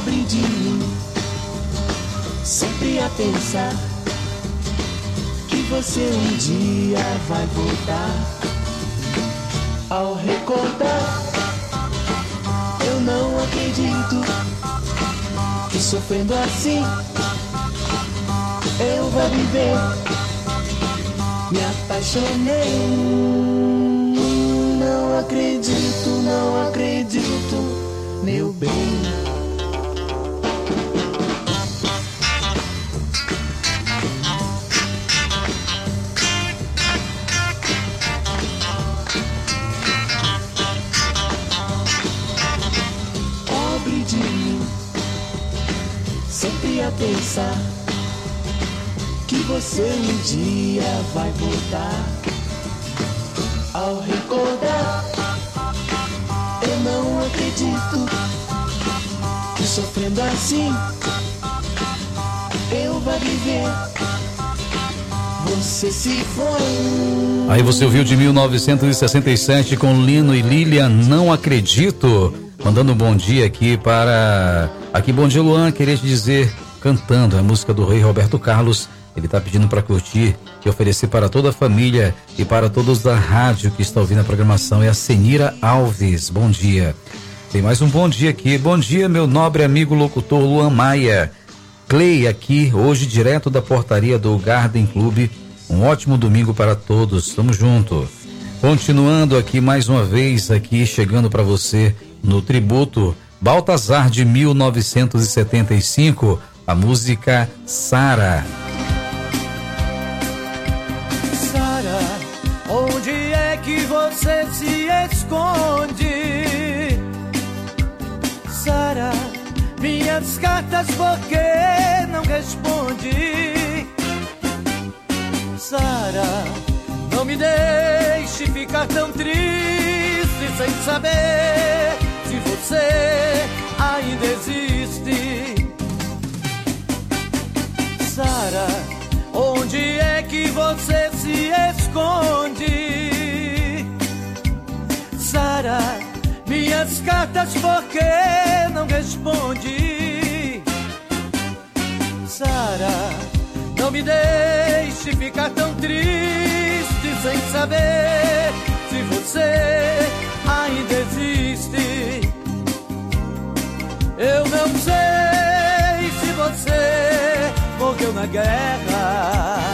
Pobre de mim, sempre a pensar que você um dia vai voltar. Ao recordar, eu não acredito que sofrendo assim eu vou viver. Me apaixonei, não acredito, não acredito, meu bem. Pobre de mim, sempre a pensar que você um dia vai voltar. Ao recordar, eu não acredito que sofrendo assim eu vou viver. Você se foi. Aí você ouviu de 1967 com Lino e Lilian, Não Acredito. Mandando um bom dia aqui para... Aqui, bom dia, Luan, queria te dizer, cantando a música do rei Roberto Carlos. Ele tá pedindo para curtir e oferecer para toda a família e para todos da rádio que está ouvindo a programação. É a Senira Alves. Bom dia. Tem mais um bom dia aqui. Bom dia, meu nobre amigo locutor Luan Maia. Clay aqui, hoje direto da portaria do Garden Club. Um ótimo domingo para todos. Tamo junto. Continuando aqui mais uma vez, aqui chegando para você no tributo Baltazar de 1975, a música Sara. Onde é que você se esconde? Sara, minhas cartas por que não responde? Sara, não me deixe ficar tão triste sem saber se você ainda existe. Sara, onde é que você se esconde? Sara, minhas cartas por que não responde? Sara, não me deixe ficar tão triste sem saber se você ainda existe. Eu não sei se você morreu na guerra.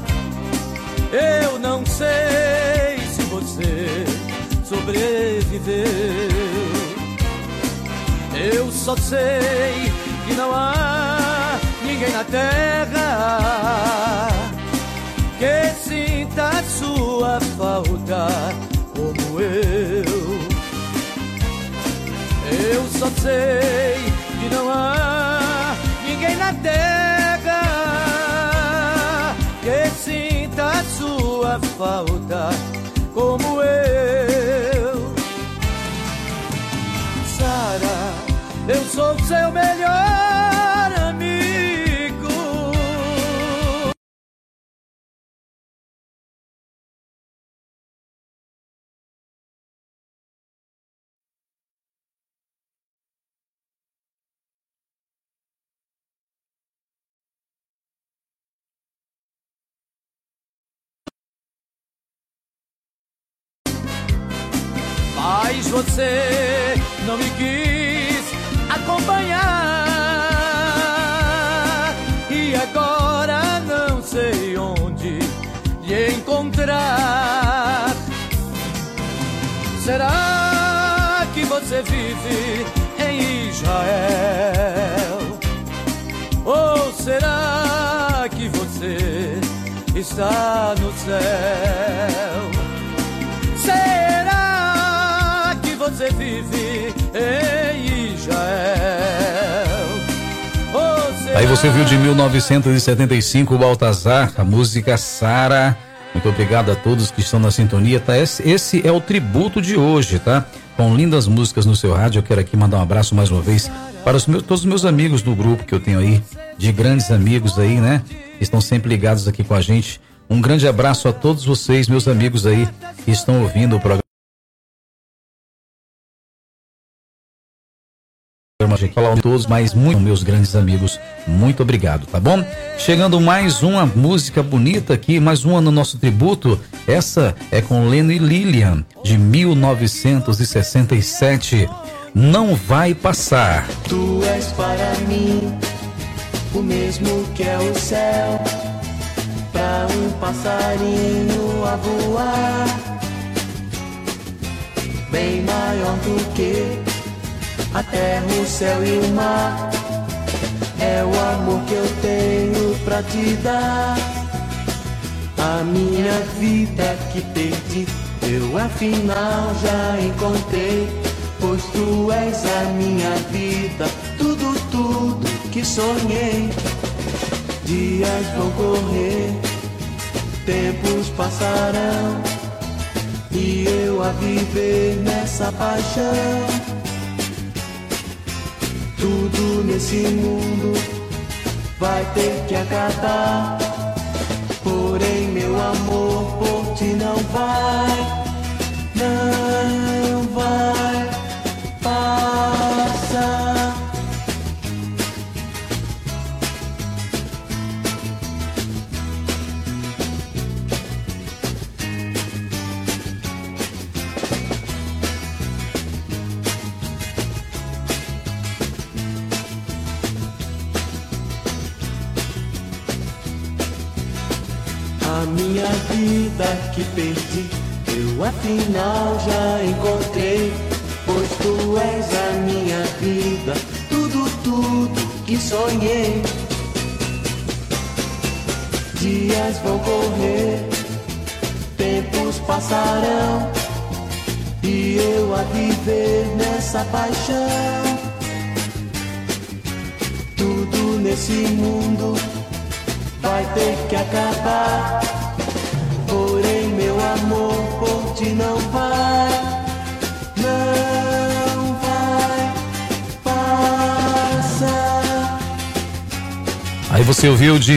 Eu não sei se você sobreviveu. Eu só sei que não há ninguém na terra que sinta a sua falta como eu. Eu só sei que não há ninguém na terra que sinta a sua falta como eu. Sara, eu sou seu melhor amigo. Mas você não me quis acompanhar e agora não sei onde lhe encontrar. Será que você vive em Israel? Ou será que você está no céu? Será que você vive em Israel? Aí você viu de 1975 o Baltazar, a música Sara. Muito obrigado a todos que estão na sintonia, tá? Esse é o tributo de hoje, tá? Com lindas músicas no seu rádio. Eu quero aqui mandar um abraço mais uma vez para todos os meus amigos do grupo que eu tenho aí, de grandes amigos aí, né? Que estão sempre ligados aqui com a gente. Um grande abraço a todos vocês, meus amigos aí, que estão ouvindo o programa mensagem aqui, falar a todos, mas muito meus grandes amigos, muito obrigado, tá bom? Chegando mais uma música bonita aqui, mais uma no nosso tributo. Essa é com Leno e Lilian, de 1967. Não vai passar. Tu és para mim o mesmo que é o céu, pra um passarinho a voar, bem maior do que a terra, o céu e o mar. É o amor que eu tenho pra te dar. A minha vida que perdi, eu afinal já encontrei, pois tu és a minha vida, tudo, tudo que sonhei. Dias vão correr, tempos passarão, e eu a viver nessa paixão. Tudo nesse mundo vai ter que acabar, porém meu amor por ti não vai passar. A minha vida que perdi, eu afinal já encontrei, pois tu és a minha vida, tudo, tudo que sonhei. Dias vão correr, tempos passarão, e eu a viver nessa paixão. Tudo nesse mundo vai ter que acabar, porém meu amor por ti não vai passar. Aí você ouviu de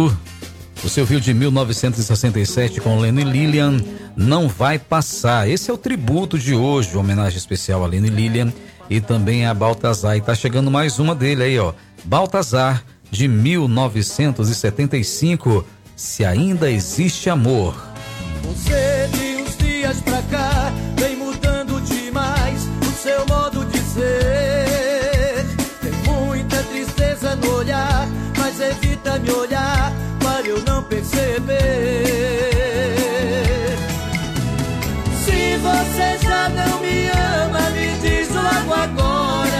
1967 com Leno e Lilian, Não Vai Passar. Esse é o tributo de hoje, homenagem especial a Leno e Lilian e também a Baltazar. E tá chegando mais uma dele aí, ó, Baltazar, de 1975, Se Ainda Existe Amor. Você de uns dias pra cá vem mudando demais o seu modo de ser. Tem muita tristeza no olhar, mas evita me olhar para eu não perceber. Se você já não me ama, me diz logo agora.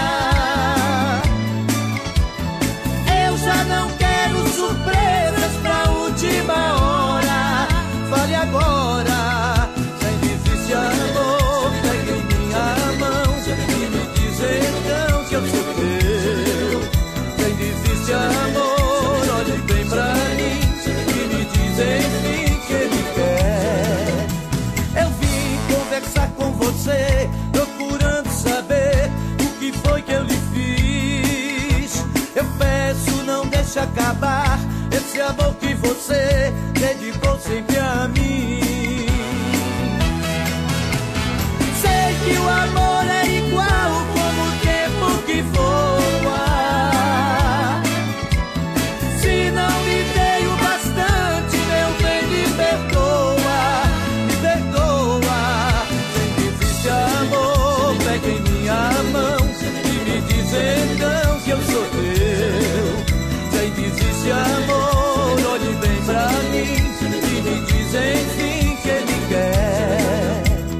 Eu já não quero surpresas pra última hora. Fale agora, se ainda existe amor, pegue em minha mão e me diz então que eu sou teu. Se ainda existe amor, olhe bem pra mim e me diz enfim que ele quer. Eu vim conversar com você, procurando saber o que foi que eu lhe fiz. Eu peço, não deixe acabar esse amor que você dedicou sempre a mim. Sei que o amor é igual como o tempo que voa. Se não me dei o bastante, meu bem, me perdoa, me perdoa. Se existe amor, pegue em minha mão e me diz então que eu sou teu. Se ainda existe amor, olhe bem pra mim e me diz enfim que ele quer.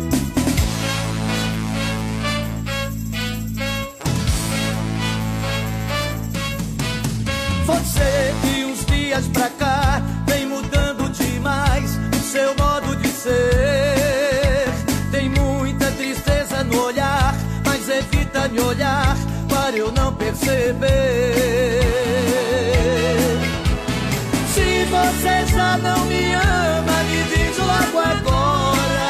Você de uns dias pra cá vem mudando demais o seu modo de ser. Tem muita tristeza no olhar, mas evita me olhar para eu não perceber. Se você já não me ama, me diz logo agora.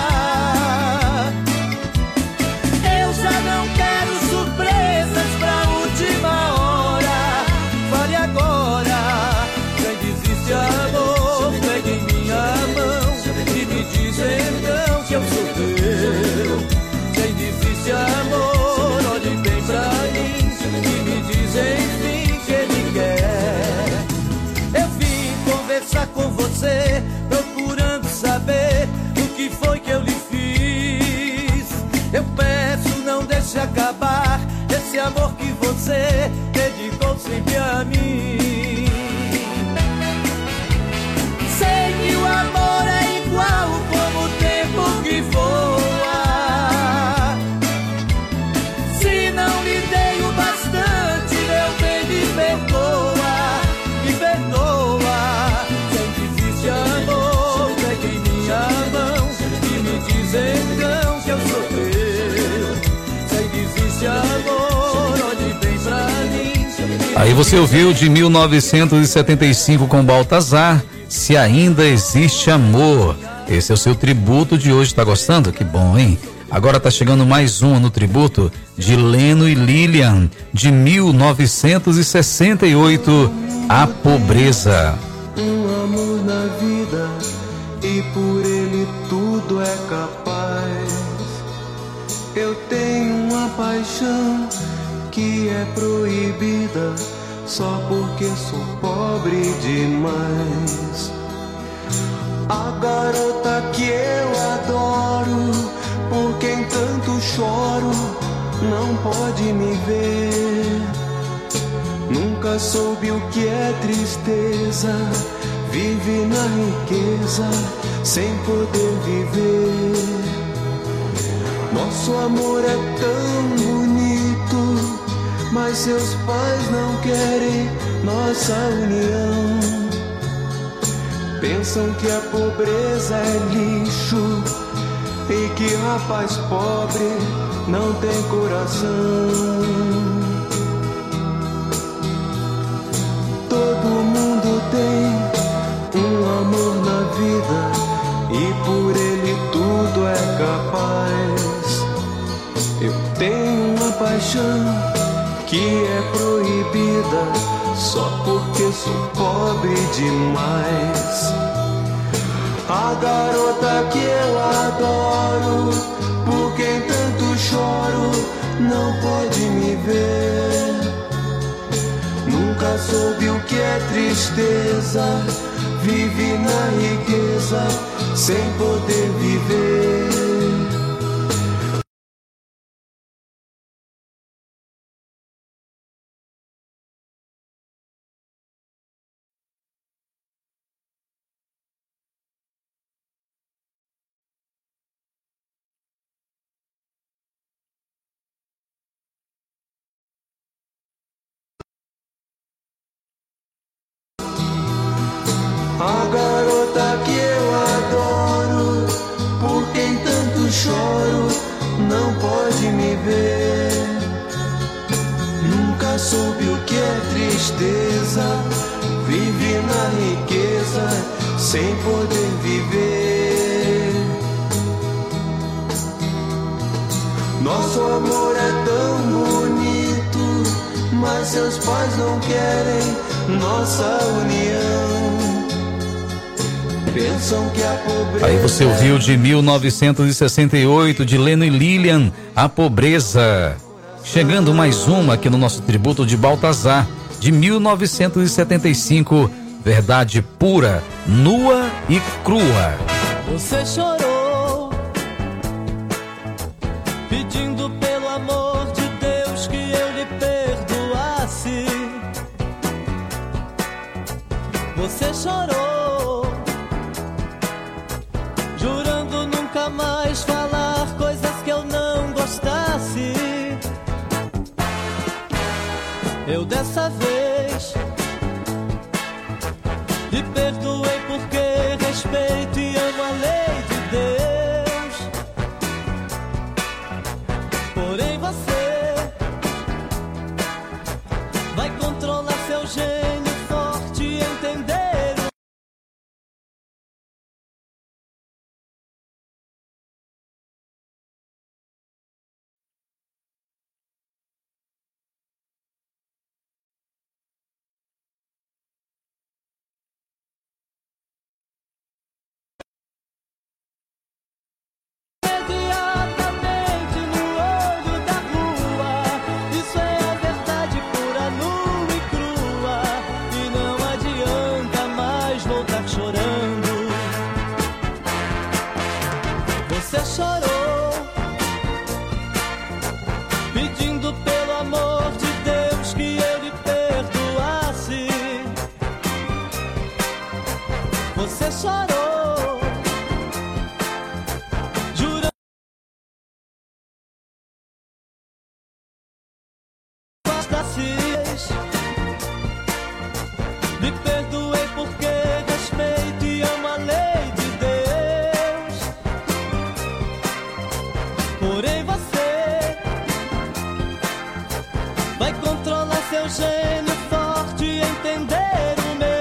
Eu já não quero surpresas pra última hora. Fale agora, se ainda existe amor, pegue em minha mão e me diz então que eu sou teu. Se ainda existe amor, olhe bem pra mim e me esse amor que você dedicou sempre a mim. Sei que o amor é igual como o tempo que voa. Se não lhe dei o bastante, meu bem, me perdoa, me perdoa. Sem difícil amor, pegue minha mão e me diz então que eu sou teu. Sem difícil amor, olhe bem pra mim. Aí você ouviu de 1975 com Baltazar, Se Ainda Existe Amor. Esse é o seu tributo de hoje, tá gostando? Que bom, hein? Agora tá chegando mais uma no tributo de Leno e Lilian, de 1968, A Pobreza. Um amor na vida e por ele tudo é capaz. Eu tenho uma paixão que é proibida só porque sou pobre demais. A garota que eu adoro, por quem tanto choro, não pode me ver. Nunca soube o que é tristeza, vive na riqueza sem poder viver. Nosso amor é tão bonito, mas seus pais não querem nossa união. Pensam que a pobreza é lixo e que rapaz pobre não tem coração. Todo mundo tem um amor na vida e por ele tudo é capaz. Eu tenho uma paixão que é proibida só porque sou pobre demais. A garota que eu adoro, por quem tanto choro, não pode me ver. Nunca soube o que é tristeza, vive na riqueza sem poder viver. A garota que eu adoro, por quem tanto choro, não pode me ver. Nunca soube o que é tristeza, vive na riqueza sem poder viver. Nosso amor é tão bonito, mas seus pais não querem nossa união. Pensam que a pobreza... Aí você ouviu de 1968, de Leno e Lilian, A Pobreza. Chegando mais uma aqui no nosso tributo de Baltazar, de 1975, Verdade Pura, Nua e Crua. Você chorou, pedindo pelo amor de Deus que eu lhe perdoasse. Você chorou, jurando nunca mais falar coisas que eu não gostasse. Eu dessa vez lhe perdoei porque respeito e amo a lei de Deus. Porém você vai controlar seu gênio forte e entender. Imediatamente no olho da rua, isso é a verdade pura, nua doces. Me perdoei porque respeito e amo a lei de Deus. Porém você vai controlar seu gênio forte e entender o meu.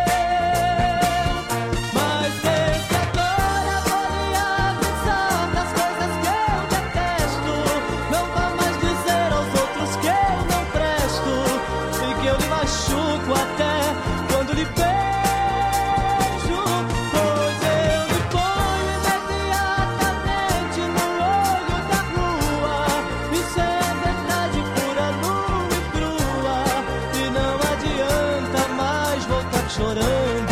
Mas desde agora vou lhe avisar das coisas que eu detesto. Não vá mais dizer aos outros que eu não presto e que eu lhe machuco até quando lhe beijo. Pois eu lhe ponho imediatamente no olho da rua. Isso é verdade pura, nua e crua, e não adianta mais voltar chorando.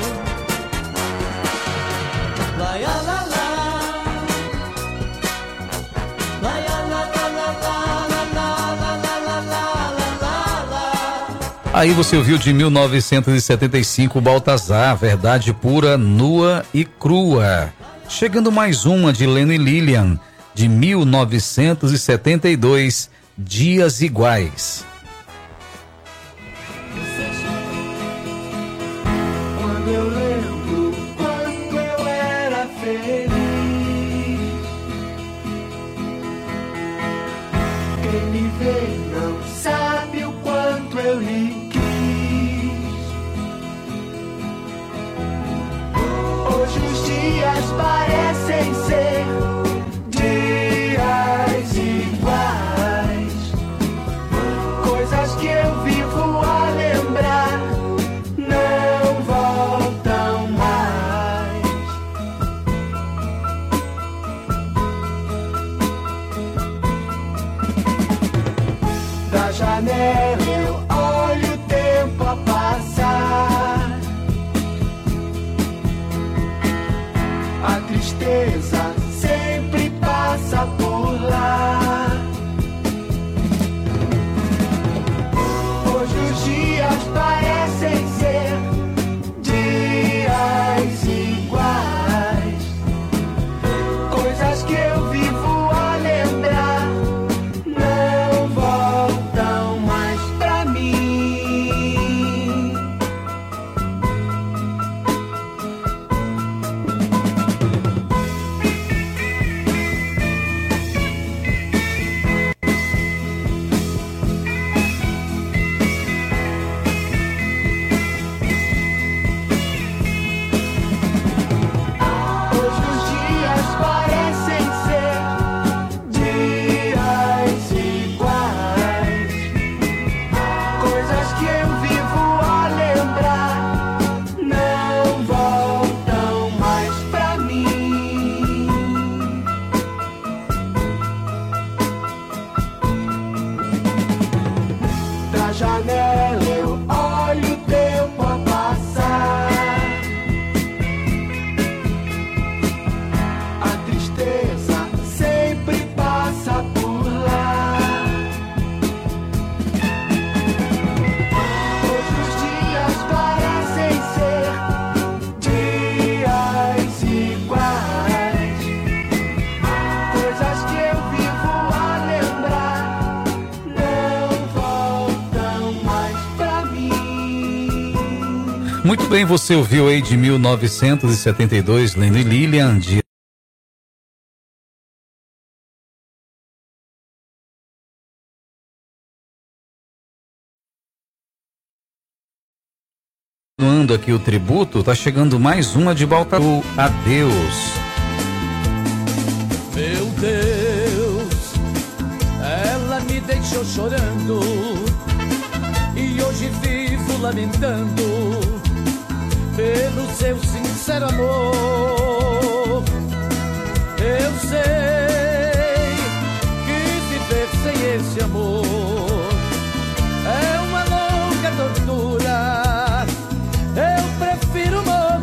La ya la la, la ya la la la la la la la la la la. Aí você ouviu de 1975 Baltazar, Verdade Pura, Nua e Crua. Chegando mais uma de Leno e Lilian, de 1972, Dias Iguais. Quando eu lembro quanto eu era feliz, quem me vê não sabe o quanto eu lhe quis. Hoje os dias parecem ser dias iguais, coisas que eu vivo a lembrar não voltam mais. Da janela eu olho o tempo a passar, a tristeza sempre passa por lá. Hoje os dias parecem ser dias iguais, coisas que eu vivo a lembrar não voltam mais pra mim. Hoje os dias parecem ser dias iguais, coisas que eu vivo a lembrar não voltam mais pra mim. Da janela eu olho o tempo a passar, a tristeza sempre passa por lá. Hoje os dias parecem ser dias iguais, coisas que eu vivo a lembrar não voltam mais pra mim. Muito bem, você ouviu aí de 1972, Leno e Lilian, de continuando aqui o tributo, tá chegando mais uma de Baltazar, Adeus. Meu Deus, ela me deixou chorando e hoje vivo lamentando pelo seu sincero amor. Eu sei que viver sem esse amor é uma louca tortura. Eu prefiro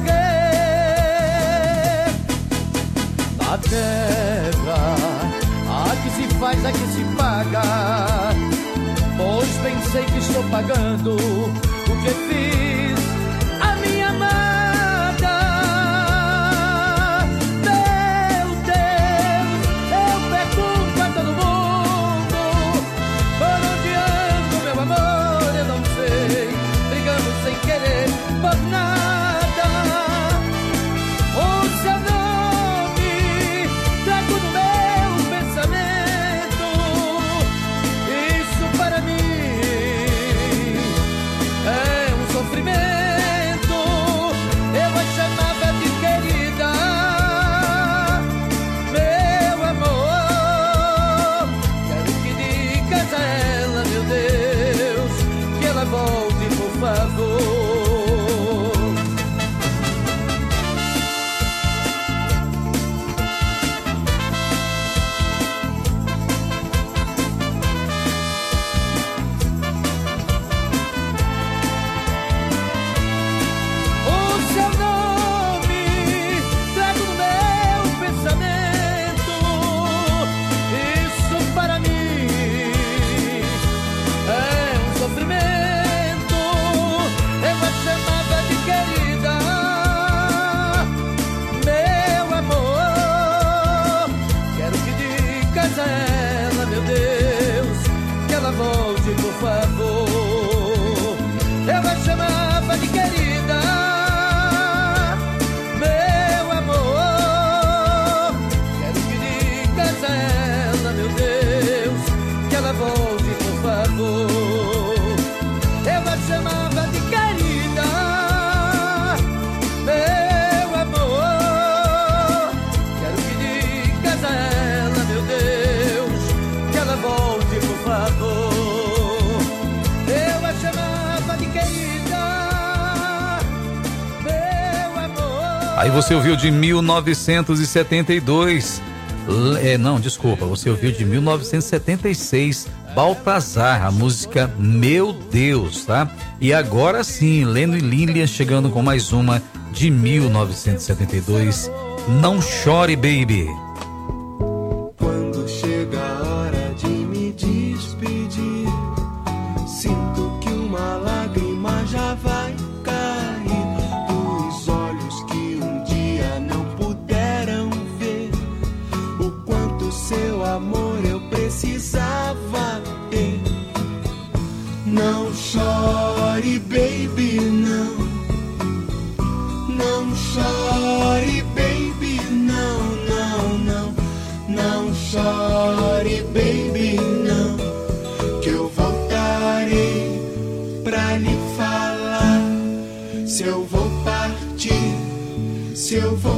morrer na terra. A que se faz, a que se paga. Pois bem sei que estou pagando o que fiz a minha amada. Meu Deus, eu pergunto a todo mundo por onde ando, meu amor. Aí você ouviu de 1972. Você ouviu de 1976, Baltazar, a música Meu Deus, tá? E agora sim, Leno e Lilian chegando com mais uma de 1972, Não Chore, Baby. Quando chega a hora de me despedir, sinto que uma lágrima já vai cair dos olhos que um dia não puderam ver o quanto seu amor eu precisava ter. Não chore, baby, não. Não chore, baby, não, não, não. Não chore, baby, não. Que eu voltarei pra lhe falar se eu vou partir, se eu vou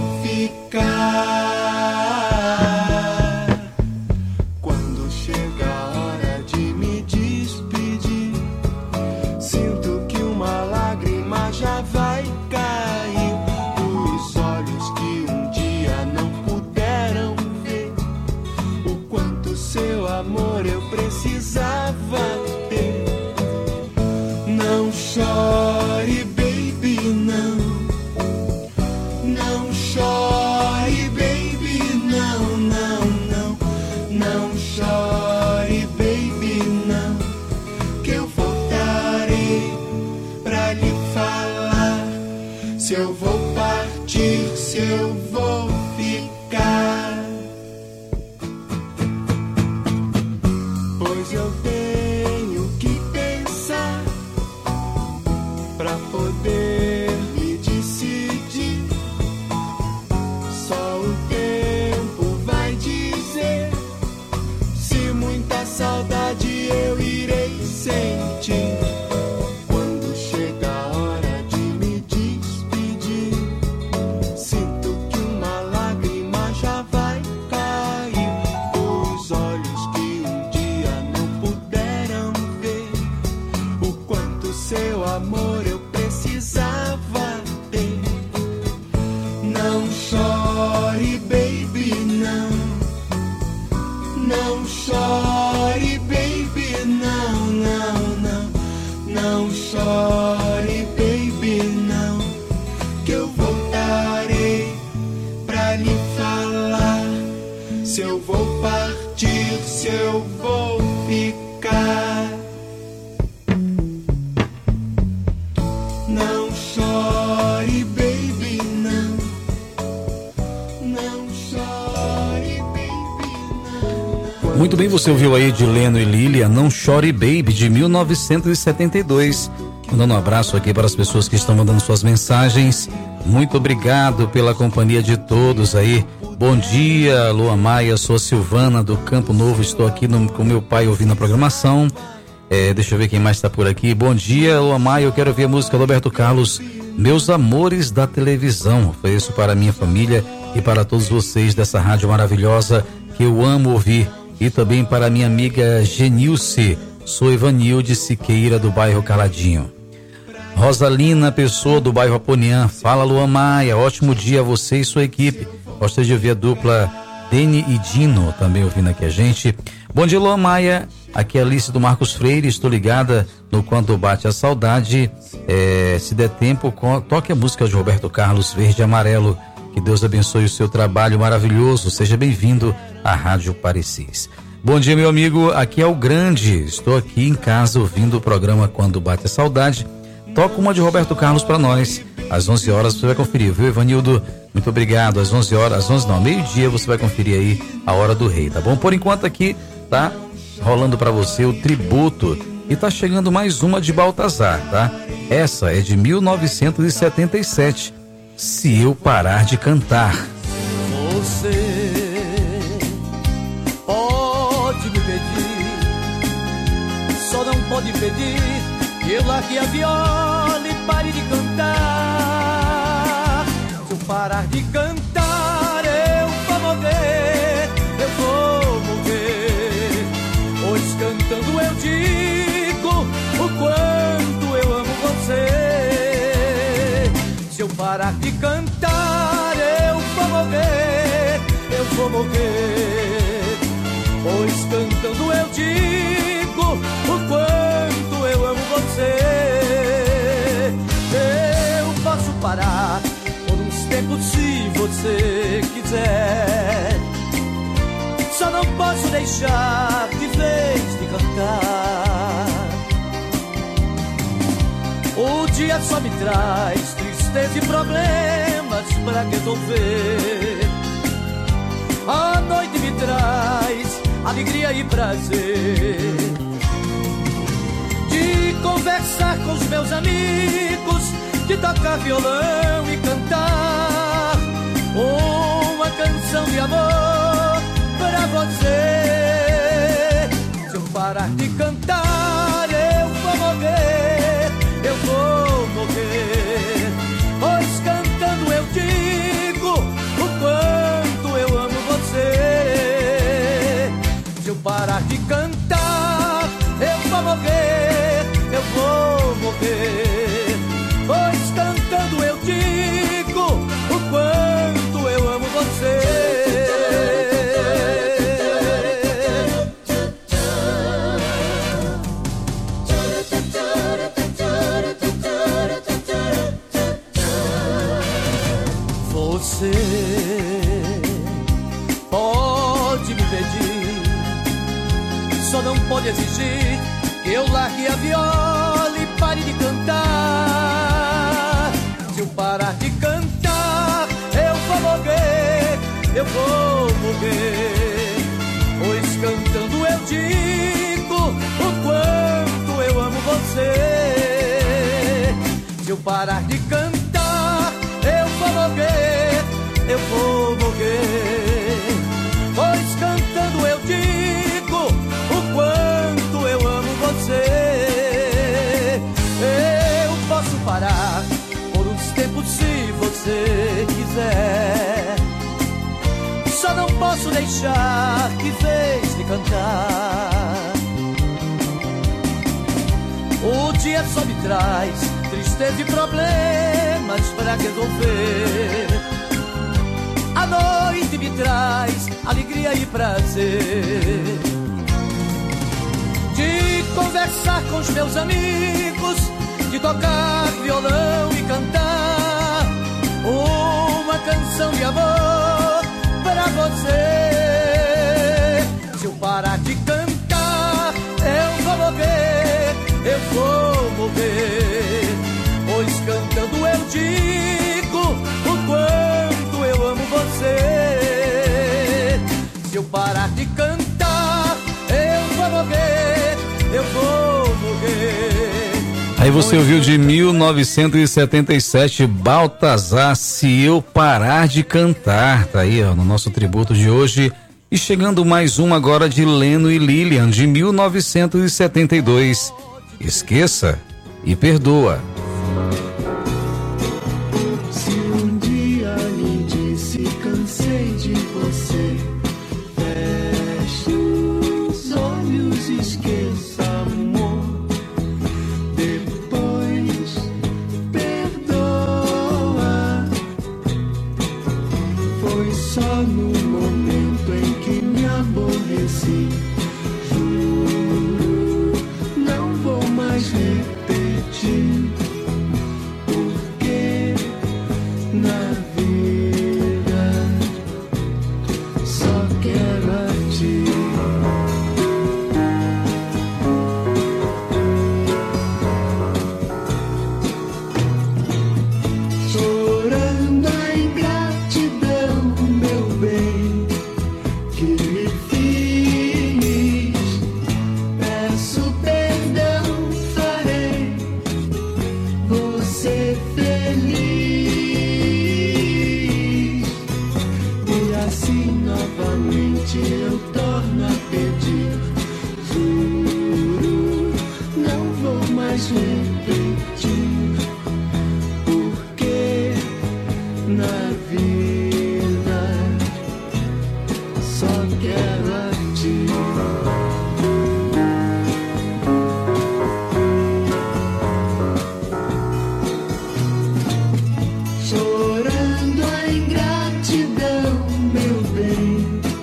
ficar. Quando chega a hora de me despedir, sinto que uma lágrima já vai cair dos olhos que um dia não puderam ver o quanto seu amor eu precisava ter. Não chore, baby, não. Não chore, baby, não, não, não. Não chore, baby, não. Que eu voltarei pra lhe falar se eu vou partir, se eu vou ficar. Pois eu tenho que pensar pra poder me decidir. Só o tempo vai dizer se muita saudade eu irei sentir. Quando chega a hora de me despedir, sinto que uma lágrima já vai cair dos olhos que um dia não puderam ver o quanto seu amor eu precisava ter. Não chore, baby, não. Não chore, baby, não, não, não. Não chore, baby, não. Que eu voltarei pra lhe falar se eu vou partir, se eu vou ficar. Não chore, baby, não. Não chore, baby, não. Muito bem, você ouviu aí de Leno e Lilian, Não Chore, Baby, de 1972. Mandando um abraço aqui para as pessoas que estão mandando suas mensagens. Muito obrigado pela companhia de todos aí. Bom dia, Lua Maia, sou a Silvana do Campo Novo, estou aqui com meu pai ouvindo a programação. Deixa eu ver quem mais está por aqui. Bom dia, Lua Maia, eu quero ouvir a música do Roberto Carlos, Meus Amores da Televisão. Ofereço para a minha família e para todos vocês dessa rádio maravilhosa que eu amo ouvir. E também para a minha amiga Genilce, sou Ivanilde Siqueira do bairro Caladinho. Rosalina Pessoa do bairro Aponian, fala Lua Maia, ótimo dia a você e sua equipe. Gostaria de ouvir a dupla Deni e Dino também ouvindo aqui a gente. Bom dia, Lua Maia, aqui é Alice do Marcos Freire, estou ligada no Quando Bate a Saudade. Se der tempo, toque a música de Roberto Carlos, Verde e Amarelo. Que Deus abençoe o seu trabalho maravilhoso, seja bem-vindo à Rádio Parecis. Bom dia, meu amigo, aqui é o Grande, estou aqui em casa ouvindo o programa Quando Bate a Saudade. Toca uma de Roberto Carlos para nós, às 11 horas você vai conferir, viu, Evanildo? Muito obrigado, às 11 horas, meio-dia você vai conferir aí a Hora do Rei, tá bom? Por enquanto aqui tá rolando para você o tributo e tá chegando mais uma de Baltazar, tá? Essa é de 1977, Se Eu Parar de Cantar. Você pode me pedir, só não pode pedir que eu largue a viola e pare de cantar. Se eu parar de cantar, eu vou morrer, eu vou morrer. Pois cantando eu digo o quanto eu amo você. Se eu parar de cantar, morrer. Pois cantando eu digo o quanto eu amo você. Eu posso parar por uns tempos se você quiser. Só não posso deixar de vez de cantar. O dia só me traz tristeza e problemas pra resolver. A noite me traz alegria e prazer de conversar com os meus amigos, de tocar violão e cantar uma canção de amor pra você. Se eu parar de cantar, eu vou morrer, eu vou morrer. Pois cantando eu digo o quanto eu amo você. Se eu parar de cantar, eu vou morrer, eu vou morrer. Pois cantando eu digo o quanto eu amo você. Você pode me pedir, só não pode exigir que eu largue a viola e pare de cantar. Se eu parar de cantar, eu vou morrer, eu vou morrer. Pois cantando eu digo o quanto eu amo você. Se eu parar de cantar, eu vou morrer, eu vou morrer. Pois cantando eu digo o quanto eu amo você. Eu posso parar por uns tempos se você quiser. Só não posso deixar de vez de cantar. O dia só me traz tristeza e problemas pra resolver. A noite me traz alegria e prazer de conversar com os meus amigos, de tocar violão e cantar uma canção de amor pra você. Se eu parar de cantar, eu vou morrer, eu vou morrer. Pois cantando eu digo o quanto eu amo você. Se eu parar de cantar, eu vou morrer, eu vou morrer. Aí você ouviu de 1977, Baltazar, Se Eu Parar de Cantar. Tá aí, ó, no nosso tributo de hoje. E chegando mais uma agora de Leno e Lilian, de 1972. Esqueça e perdoa. Se um dia lhe disse cansei de você, feche os olhos, esqueça, amor. Depois perdoa. Foi só no momento em que me aborreci. Juro, não vou mais repetir. Porque na vida só quero a ti. Chorando a ingratidão, meu bem, que me fiz. Peço perdão, farei você feliz. E assim novamente eu torno a pedir. Juro, não vou mais repetir. Porque na vida só quero a ti. Chorando a ingratidão, meu bem,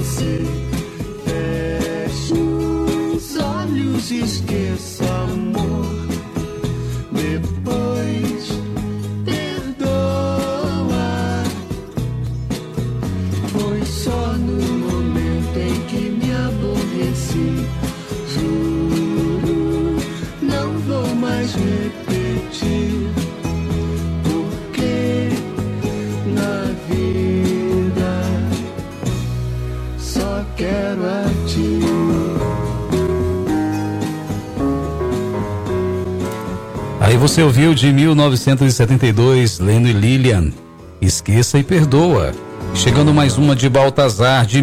você. Feche os olhos, esqueça amor. Depois perdoa. Foi só no momento em que me aborreci. Juro, não vou mais repetir. Porque na vida só quero a ti. Aí você ouviu de 1972, Leno e Lilian, Esqueça e Perdoa. Chegando mais uma de Baltazar, de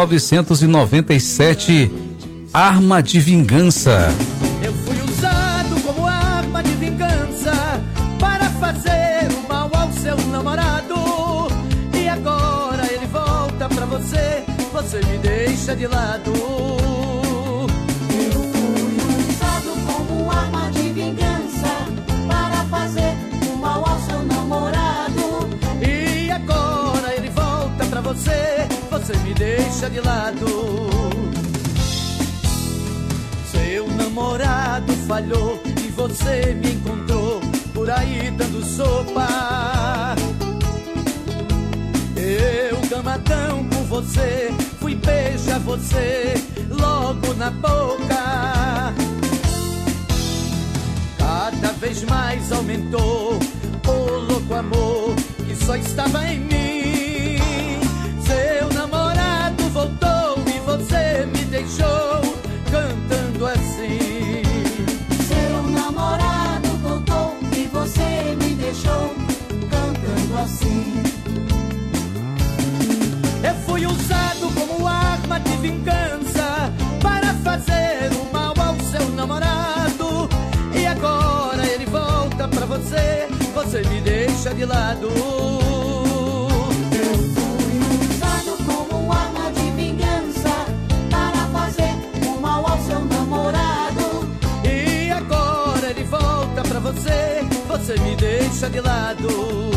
1997, Arma de Vingança. Eu fui usado como arma de vingança para fazer o mal ao seu namorado. E agora ele volta pra você, você me deixa de lado. Eu fui usado como arma de vingança para fazer o mal ao seu namorado. E agora ele volta pra você, você me deixa de lado. Seu namorado falhou e você me encontrou por aí dando sopa. Eu, gamadão com você, fui beijar você logo na boca. Cada vez mais aumentou o louco amor que só estava em mim. Seu namorado voltou e você me deixou cantando assim. Seu namorado voltou e você me deixou cantando assim. Eu fui usado como arma de vingança para fazer o mal ao seu namorado. E agora ele volta pra você, você me deixa de lado. Eu fui usado como arma de vingança para fazer o mal ao seu namorado. E agora ele volta pra você, você me deixa de lado.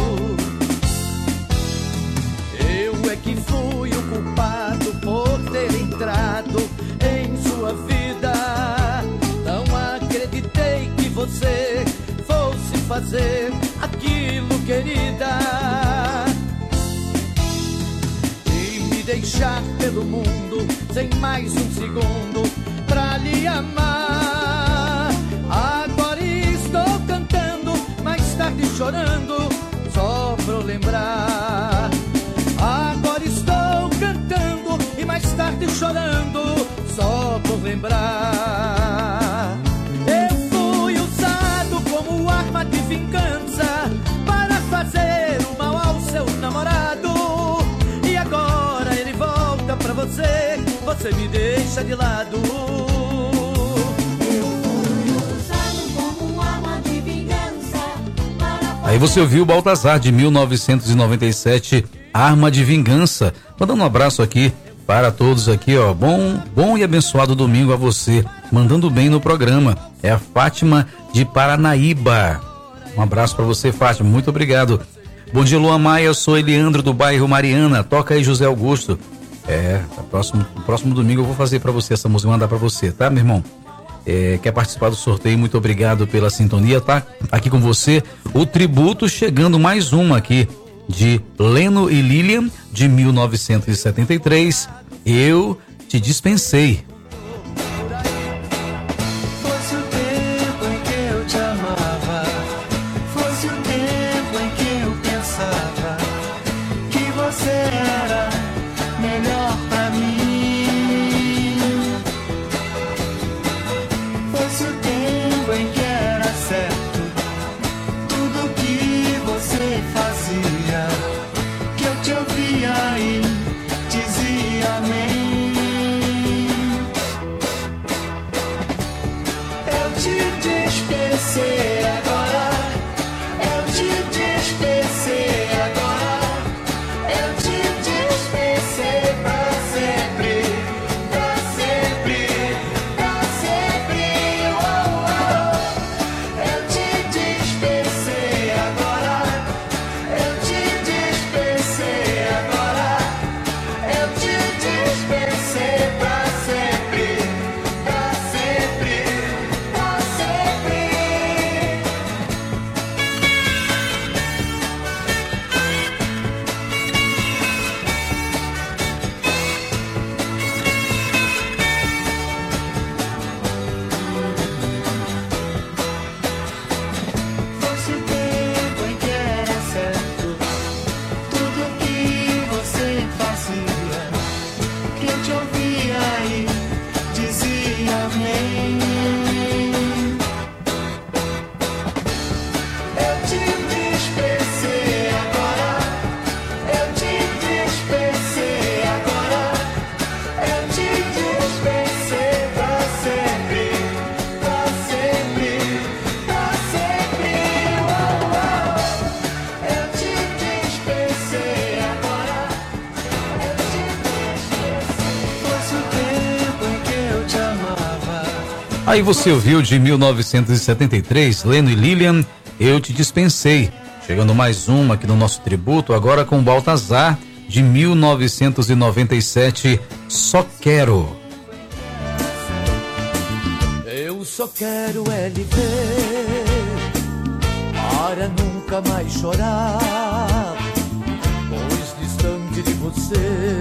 Eu é que fui o culpado por ter entrado em sua vida. Não acreditei que você fosse fazer aquilo, querida, e me deixar pelo mundo sem mais um segundo pra lhe amar. Agora estou cantando, mais tarde chorando, só pra eu lembrar. Agora estou cantando e mais tarde chorando, só por lembrar. Eu fui usado como arma de vingança para fazer o mal ao seu namorado. E agora ele volta pra você, você me deixa de lado. Eu fui usado como arma de vingança para Aí você ouviu Baltazar, de 1997, Arma de Vingança. Mandando um abraço aqui para todos aqui, ó. Bom e abençoado domingo a você. Mandando bem no programa. É a Fátima de Paranaíba. Um abraço para você, Fátima. Muito obrigado. Bom dia, Luan Maia. Eu sou Eliandro do bairro Mariana. Toca aí, José Augusto. No próximo domingo eu vou fazer para você essa música, mandar para você, tá, meu irmão? Quer participar do sorteio? Muito obrigado pela sintonia, tá? Aqui com você, o tributo, chegando mais uma aqui, de Leno e Lilian, de 1973, Eu Te Dispensei. Fosse o tempo em que eu te amava, fosse o tempo em que eu pensava que você era melhor pra mim. Fosse o tempo em que era certo tudo que você fazia, que eu te ouvia e dizia amém. Eu te dispensei agora, eu te dispensei agora, eu te dispensei pra sempre, pra sempre, pra sempre. Oh, oh. Eu te dispensei agora, eu te dispensei agora, eu te dispensei. Aí você ouviu de 1973, Leno e Lilian, Eu Te Dispensei. Chegando mais uma aqui no nosso tributo, agora com Baltazar, de 1997, Só Quero. Eu só quero é lhe ver, para nunca mais chorar, pois distante de você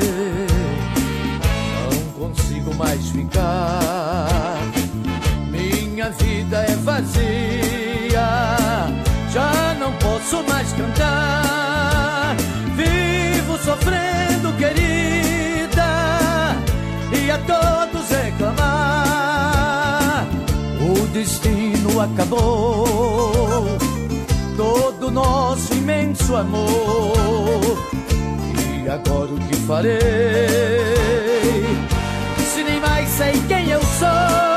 não consigo mais ficar. Minha vida é vazia, já não posso mais cantar. Vivo sofrendo, querida, e a todos reclamar. O destino acabou, todo nosso imenso amor. E agora o que farei, se nem mais sei quem eu sou?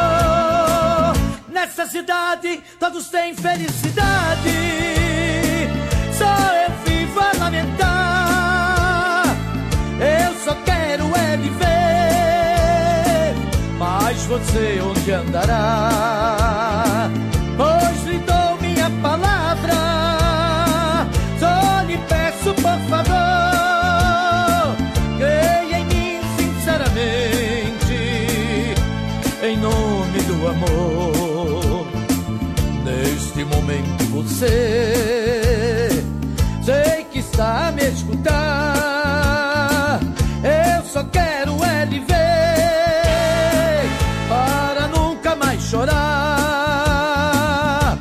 Nessa cidade todos têm felicidade, só eu vivo a lamentar. Eu só quero é viver, mas você onde andará? Pois lhe dou minha palavra, só lhe peço por favor, creia em mim sinceramente, em nome do amor. Neste momento você sei que está a me escutar. Eu só quero é lhe ver, para nunca mais chorar.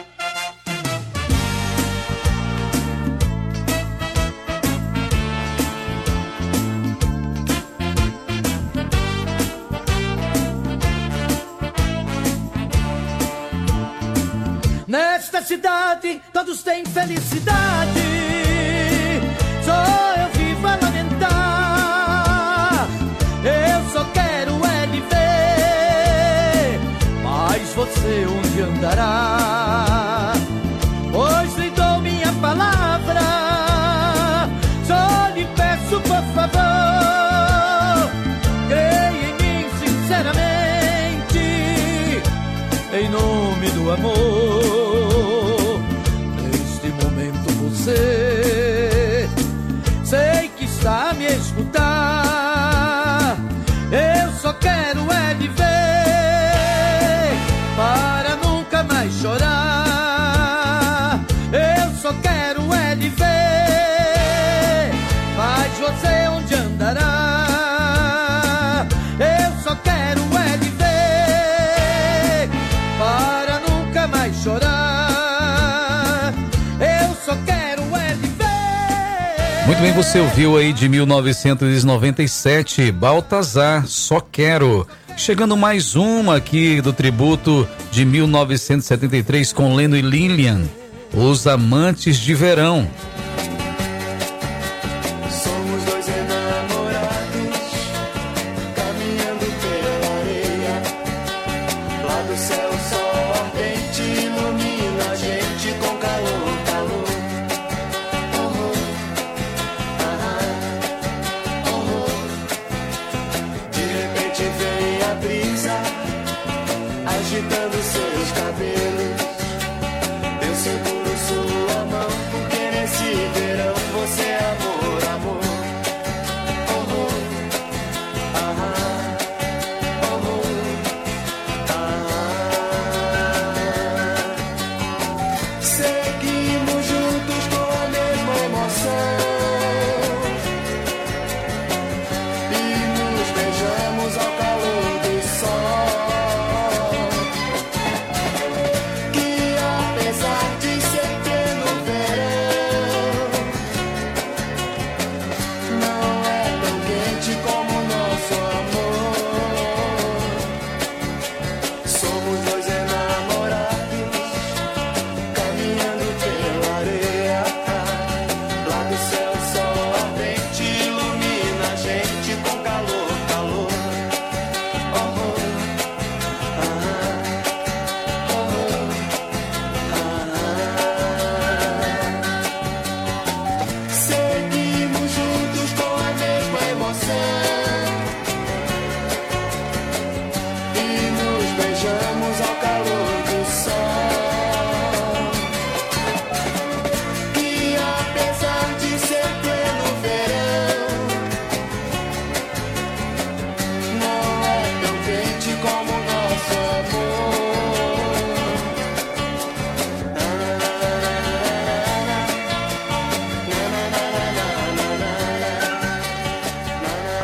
Nesta cidade todos têm felicidade, só eu vivo a lamentar. Eu só quero é lhe ver, mas você onde andará? Pois lhe dou minha palavra, só lhe peço por favor, creia em mim sinceramente, em nome do amor. Neste momento você sei que está a me escutar. Eu só quero é lhe ver, para nunca mais chorar. Eu só quero é lhe ver, mas você onde andará? Eu só quero é lhe ver, para nunca mais chorar. Eu só quero é lhe ver. Muito bem, você ouviu aí de 1997, Baltazar, Só Quero. Chegando mais uma aqui do tributo de 1973 com Leno e Lilian, Os Amantes de Verão. Somos dois enamorados, caminhando pela areia. Lá do céu, o sol ardente ilumina a gente com calor, calor. De repente vem a brisa, agitando seus cabelos. Eu seguro sua mão, porque nesse verão você é amor, amor. Seguimos juntos com a mesma emoção e nos beijamos ao calor do sol.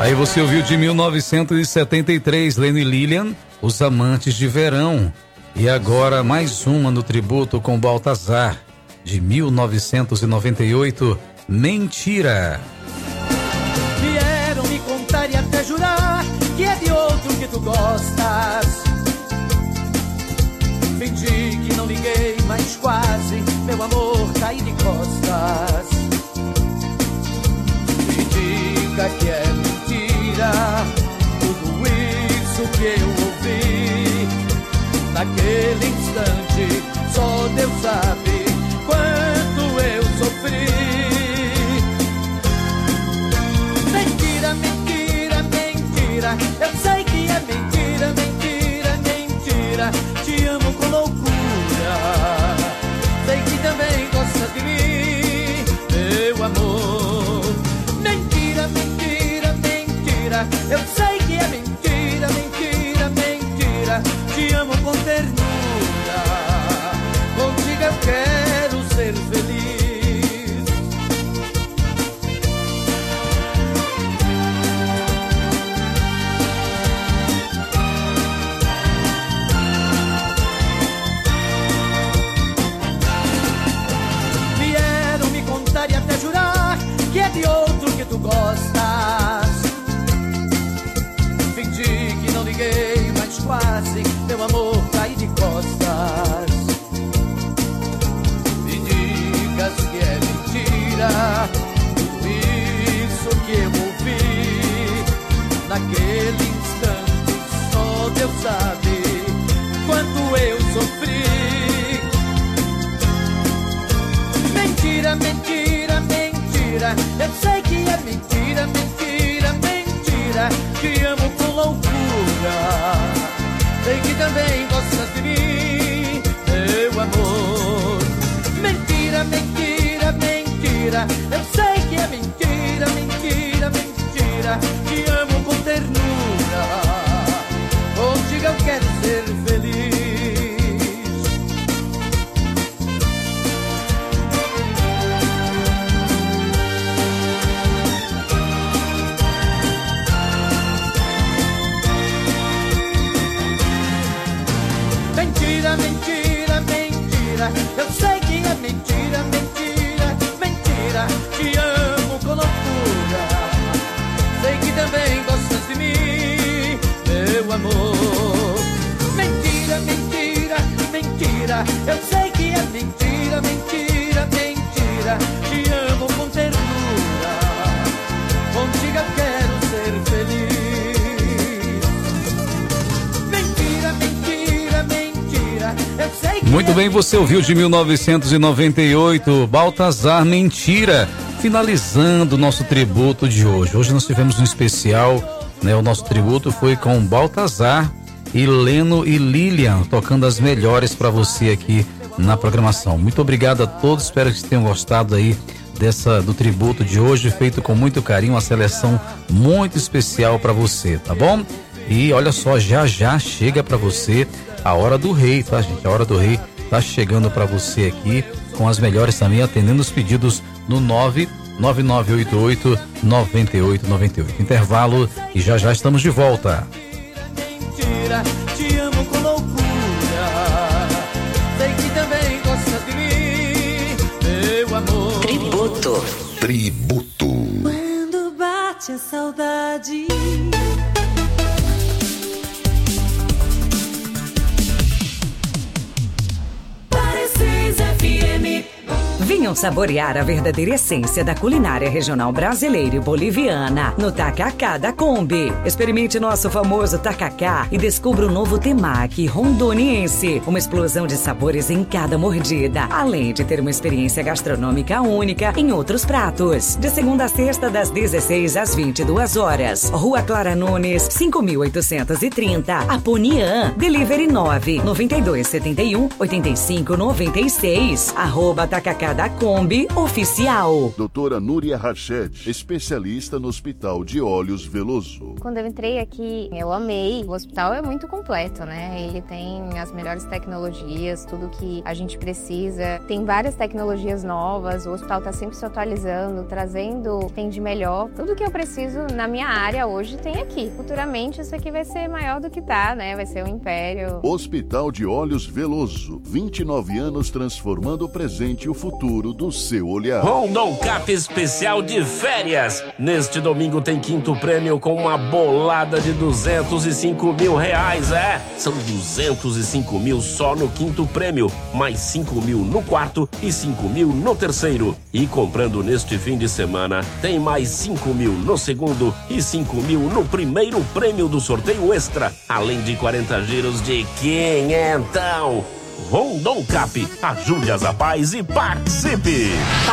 Aí você ouviu de 1973, Leno e Lilian, Os Amantes de Verão. E agora mais uma no tributo com Baltazar, de 1998, Mentira. Vieram me contar e até jurar que é de outro que tu gostas. Fingi que não liguei, mas quase meu amor caí de costas. Me diga que é mentira tudo isso que eu ouvi. Naquele instante só Deus sabe quanto eu sofri. Mentira, mentira, mentira, eu sei que é mentira, mentira, mentira. Te amo com loucura, sei que também gostas de mim, meu amor. Mentira, mentira, mentira, eu sei que é mentira, mentira, mentira. Te amo com ternura, contigo eu quero ser feliz. Vieram me contar e até jurar que é de outro que tu gostas. Fingi que não liguei, mas quase meu amor caí de costas. Me digas que é mentira tudo isso que eu ouvi. Naquele instante só Deus sabe quanto eu sofri. Mentira, mentira, mentira, eu sei que é mentira, mentira, mentira. Te amo com loucura, sei que também gostas de mim, meu amor. Mentira, mentira, mentira, eu sei que é mentira, mentira, mentira. Te amo com ternura, contigo eu quero ser feliz. Mentira, mentira, mentira, eu sei que é mentira, mentira, mentira. Te amo com loucura, sei que também gostas de mim, meu amor. Mentira, mentira, mentira, eu sei que é mentira, mentira, mentira. Te amo com ternura, contigo eu quero ser feliz. Mentira, mentira, mentira, eu sei que Muito bem, você ouviu de 1998, Baltazar, Mentira. Finalizando o nosso tributo de hoje. Hoje nós tivemos um especial, né? O nosso tributo foi com Baltazar e Leno e Lilian, tocando as melhores para você aqui na programação. Muito obrigado a todos, espero que tenham gostado aí do tributo de hoje, feito com muito carinho, uma seleção muito especial para você, tá bom? E olha só, já chega para você a Hora do Rei, tá, gente? A Hora do Rei tá chegando para você aqui com as melhores também, atendendo os pedidos no 99988-9898. Intervalo e já estamos de volta. mentira, te amo com loucura, sei que também gostas de mim, meu amor. Tributo. Quando bate a saudade, Parecis FM. Venham saborear a verdadeira essência da culinária regional brasileira e boliviana no Tacacá da Kombi. Experimente nosso famoso tacacá e descubra o novo temaki rondoniense. Uma explosão de sabores em cada mordida, além de ter uma experiência gastronômica única em outros pratos. De segunda a sexta, das 16 às 22 horas. Rua Clara Nunes, 5830, Aponian. Delivery 99271-8596. @Tacacá da Kombi Oficial. Doutora Núria Rached, especialista no Hospital de Olhos Veloso. Quando eu entrei aqui, eu amei. O hospital é muito completo, né? Ele tem as melhores tecnologias, tudo que a gente precisa. Tem várias tecnologias novas, o hospital está sempre se atualizando, trazendo o que tem de melhor. Tudo que eu preciso na minha área hoje tem aqui. Futuramente isso aqui vai ser maior do que tá, né? Vai ser um império. Hospital de Olhos Veloso, 29 anos transformando o presente e o futuro do seu olhar. Rondon Cap especial de férias. Neste domingo tem quinto prêmio com uma bolada de R$205 mil. São 205 mil só no quinto prêmio, mais 5 mil no quarto e 5 mil no terceiro. E comprando neste fim de semana, tem mais 5 mil no segundo e 5 mil no primeiro prêmio do sorteio extra, além de 40 giros de quinhentão. Rondon Cap, ajude as rapazes e participe!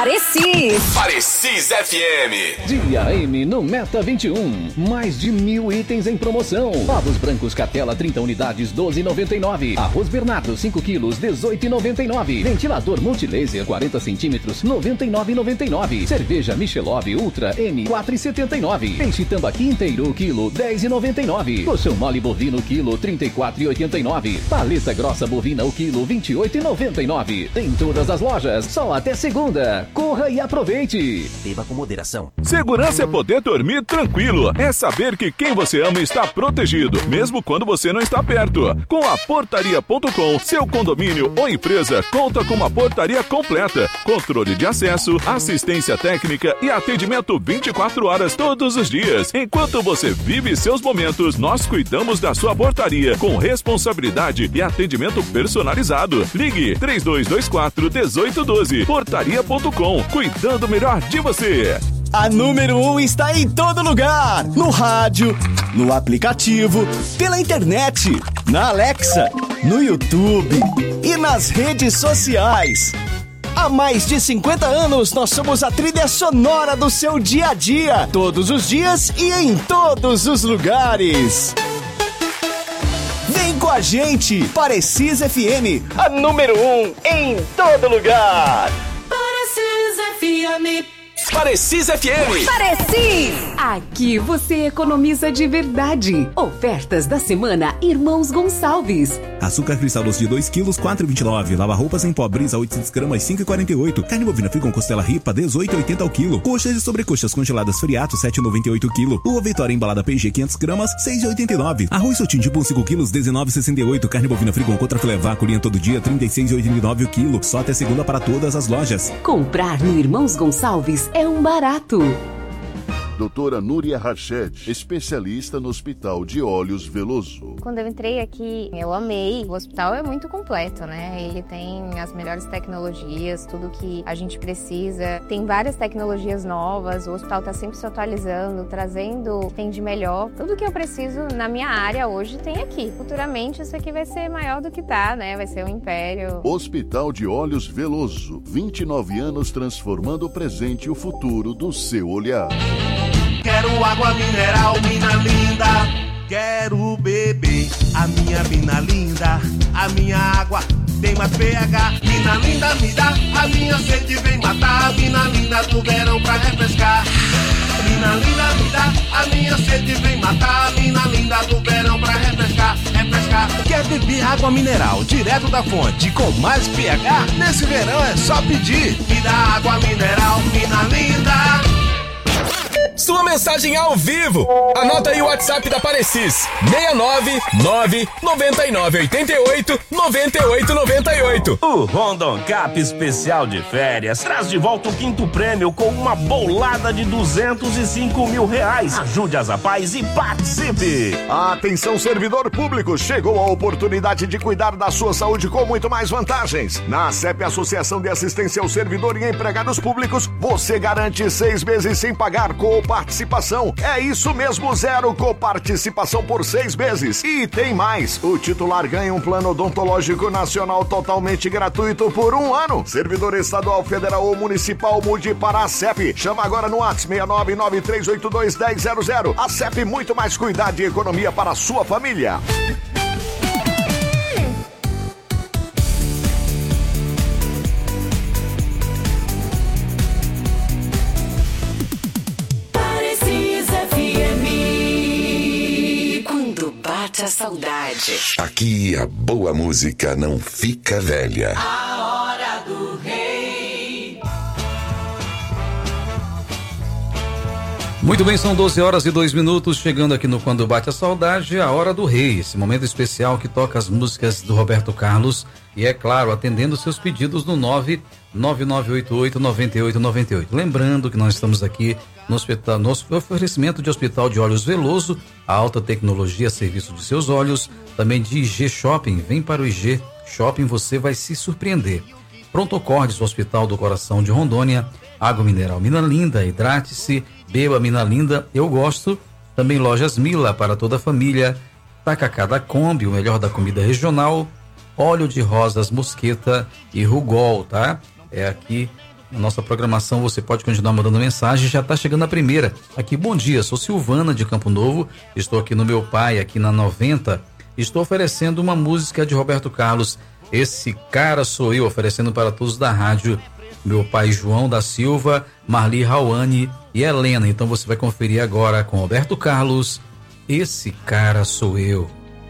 Parecis FM. Dia M no Meta 21. Mais de 1.000 itens em promoção. Ovos brancos Catela 30 unidades 12,99. Arroz Bernardo 5 quilos 18,99. Ventilador Multilaser 40 centímetros 99,99. Cerveja Michelob Ultra M 4,79. Peixe tambaqui inteiro quilo 10,99. Colchão mole bovino quilo 34,89. Paleta grossa bovina o quilo 28,99. Em todas as lojas, só até segunda. Corra e aproveite. Beba com moderação. Segurança é poder dormir tranquilo. É saber que quem você ama está protegido, mesmo quando você não está perto. Com a Portaria.com, seu condomínio ou empresa conta com uma portaria completa. Controle de acesso, assistência técnica e atendimento 24 horas todos os dias. Enquanto você vive seus momentos, nós cuidamos da sua portaria com responsabilidade e atendimento personalizado. Ligue 3224-1812. Portaria.com, cuidando melhor de você. A número 1 está em todo lugar. No rádio, no aplicativo, pela internet, na Alexa, no YouTube e nas redes sociais. Há mais de 50 anos, nós somos a trilha sonora do seu dia a dia. Todos os dias e em todos os lugares. Vem com a gente, Parecis FM, a número 1 em todo lugar. Parecis FM. Parecis FM. Parecis! Aqui você economiza de verdade. Ofertas da semana Irmãos Gonçalves. Açúcar cristal doce de 2 quilos, 4,29. Lava roupas em pó Brisa, 800 gramas, 5,48. Carne bovina frigo com costela ripa, 18,80 ao quilo. Coxas e sobrecoxas congeladas Friato, 7,98 quilo. Uva Vitória embalada P&G, 500 gramas, 6,89. Arroz Sotim de 5 quilos, 19,68. Carne bovina frigo com contra filé vaculinha todo dia, 36,89 o quilo. Só até segunda para todas as lojas. Comprar no Irmãos Gonçalves é um barato. Doutora Núria Rached, especialista no Hospital de Olhos Veloso. Quando eu entrei aqui, eu amei. O hospital é muito completo, né? Ele tem as melhores tecnologias, tudo que a gente precisa. Tem várias tecnologias novas, o hospital está sempre se atualizando, trazendo o que tem de melhor. Tudo que eu preciso na minha área hoje tem aqui. Futuramente isso aqui vai ser maior do que tá, né? Vai ser um império. Hospital de Olhos Veloso, 29 anos transformando o presente e o futuro do seu olhar. Quero água mineral, mina linda. Quero beber a minha mina linda. A minha água tem mais pH. Mina linda, me dá. A minha sede vem matar. A mina linda do verão pra refrescar. Mina linda, me dá. A minha sede vem matar. A mina linda do verão pra refrescar. Quer beber água mineral direto da fonte com mais pH? Nesse verão é só pedir. Me dá água mineral, mina linda. Sua mensagem ao vivo. Anota aí o WhatsApp da Parecis: 699-9988-9898. O Rondon Cap especial de férias traz de volta o quinto prêmio com uma bolada de R$205 mil. Ajude as rapazes e participe. Atenção, servidor público, chegou a oportunidade de cuidar da sua saúde com muito mais vantagens. Na ACEP, Associação de Assistência ao Servidor e Empregados Públicos, você garante 6 meses sem pagar coparticipação. É isso mesmo, zero coparticipação por 6 meses. E tem mais, o titular ganha um plano odontológico nacional totalmente gratuito por 1 ano. Servidor estadual, federal ou municipal, mude para a ACEP. Chama agora no WhatsApp 699-9382-1000. ACEP, muito mais cuidado e economia para a sua família. saudade. Aqui a boa música não fica velha. A hora do rei. Muito bem, são 12h02, chegando aqui no Quando Bate a Saudade, a Hora do Rei, esse momento especial que toca as músicas do Roberto Carlos e, é claro, atendendo seus pedidos no 99988-9898. Lembrando que nós estamos aqui no oferecimento de Hospital de Olhos Veloso, a alta tecnologia a serviço de seus olhos, também de IG Shopping. Vem para o IG Shopping, você vai se surpreender. Prontocordes, Hospital do Coração de Rondônia, água mineral Mina Linda, hidrate-se, beba Mina Linda, eu gosto. Também Lojas Mila para toda a família, Tacacá da Kombi, o melhor da comida regional, óleo de rosas Mosqueta e Rugol, tá? É aqui na nossa programação, você pode continuar mandando mensagem, já está chegando a primeira. Aqui, bom dia, sou Silvana de Campo Novo, estou aqui no Meu Pai, aqui na 90, estou oferecendo uma música de Roberto Carlos, Esse Cara Sou Eu, oferecendo para todos da rádio, Meu Pai João da Silva, Marli Rauane e Helena. Então você vai conferir agora com Roberto Carlos, Esse Cara Sou Eu.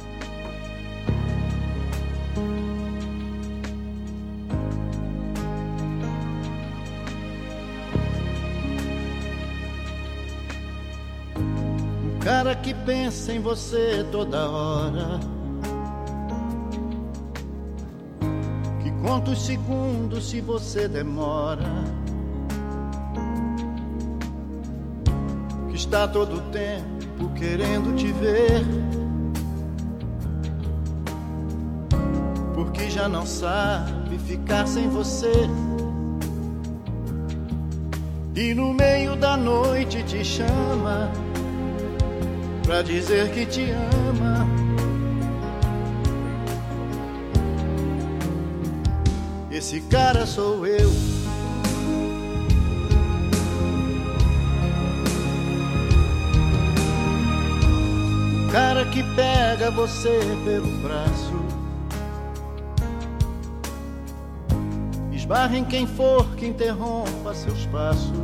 Cara que pensa em você toda hora, que conta os segundos se você demora, que está todo tempo querendo te ver, porque já não sabe ficar sem você, e no meio da noite te chama pra dizer que te ama. Esse cara sou eu. O cara que pega você pelo braço, esbarra em quem for que interrompa seus passos,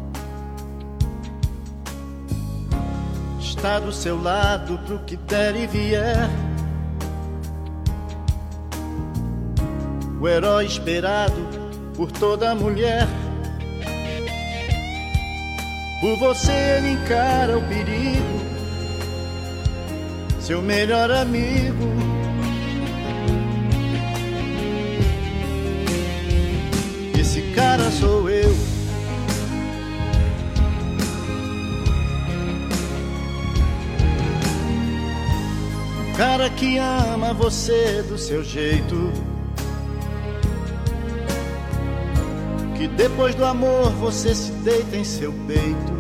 está do seu lado pro que der e vier, o herói esperado por toda mulher. Por você ele encara o perigo, seu melhor amigo. Esse cara sou eu. Cara que ama você do seu jeito, que depois do amor você se deita em seu peito,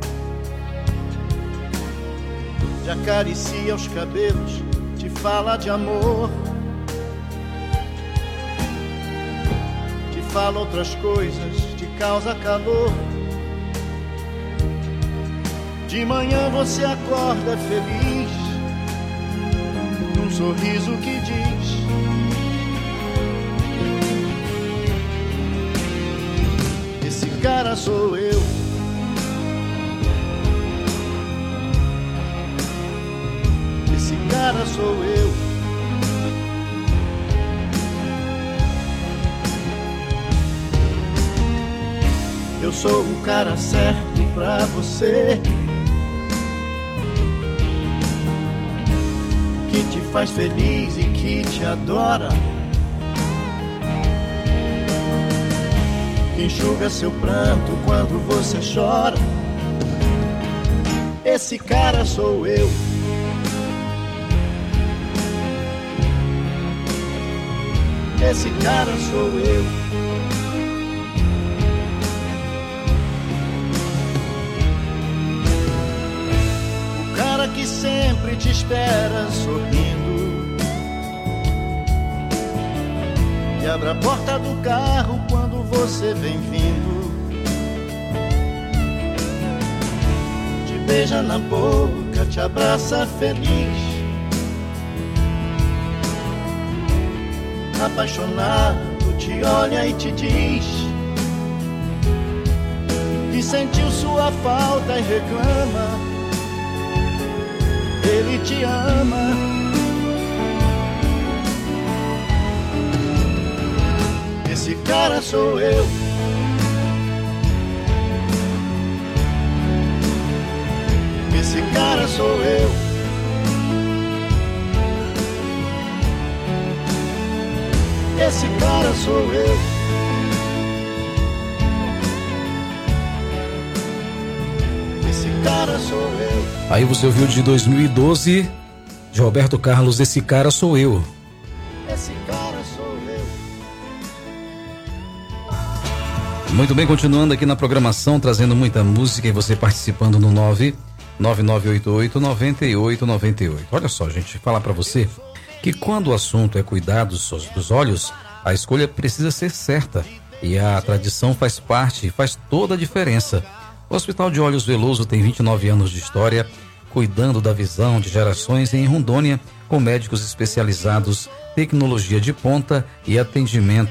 te acaricia os cabelos, te fala de amor, te fala outras coisas, te causa calor. De manhã você acorda feliz, sorriso que diz: esse cara sou eu. Esse cara sou eu. Eu sou o cara certo pra você, que te faz feliz e que te adora, que enxuga seu pranto quando você chora. Esse cara sou eu. Esse cara sou eu. O cara que sempre te espera sorrindo, e abre a porta do carro quando você vem vindo, te beija na boca, te abraça feliz, apaixonado te olha e te diz que sentiu sua falta e reclama. Ele te ama. Esse cara sou eu. Esse cara sou eu. Esse cara sou eu. Esse cara sou eu. Aí você ouviu de 2012, de Roberto Carlos, Esse Cara Sou Eu. Esse cara sou eu. Muito bem, continuando aqui na programação, trazendo muita música e você participando no 99988-9898. Olha só, gente, falar pra você que quando o assunto é cuidar dos olhos, a escolha precisa ser certa e a tradição faz toda a diferença. O Hospital de Olhos Veloso tem 29 anos de história, cuidando da visão de gerações em Rondônia, com médicos especializados, tecnologia de ponta e atendimento